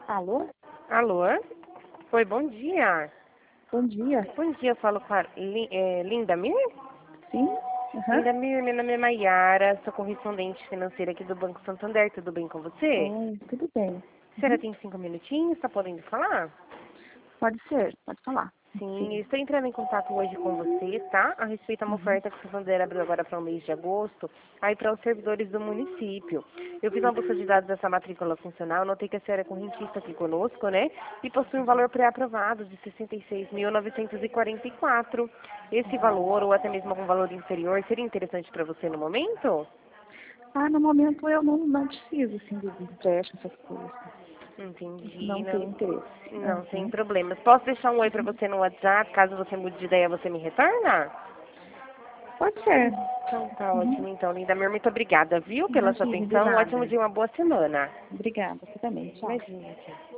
Alô? Alô? Oi, bom dia. Bom dia. Bom dia, eu falo com a Linda Mir? Sim? Aham. Linda Mir, meu nome é Maiara, sou correspondente financeira aqui do Banco Santander, tudo bem com você? Oi, tudo bem. A senhora Uhum. tem 5 minutinhos, está podendo falar? Pode ser, pode falar. Sim, eu Sim. estou entrando em contato hoje com você, tá? A respeito de uma Uhum. oferta que o Santander abriu agora para o mês de agosto, aí para os servidores do município. Eu fiz uma busca de dados dessa matrícula funcional, notei que a senhora é correntista aqui conosco, né? E possui um valor pré-aprovado de 66.944. Esse valor, ou até mesmo algum valor inferior, seria interessante para você no momento? Ah, no momento eu não preciso, assim, de empréstimo, essas coisas. Entendi, Não tenho não, interesse. não, sem Uhum. problemas. Posso deixar um oi para você no WhatsApp, caso você mude de ideia, você me retorna? Pode ser. Então tá Uhum. ótimo, então, Linda Mir, muito obrigada, viu, pela sua Imagina, de atenção. Um ótimo nada. dia, uma boa semana. Obrigada, você também. Tchau. Imagina, tchau.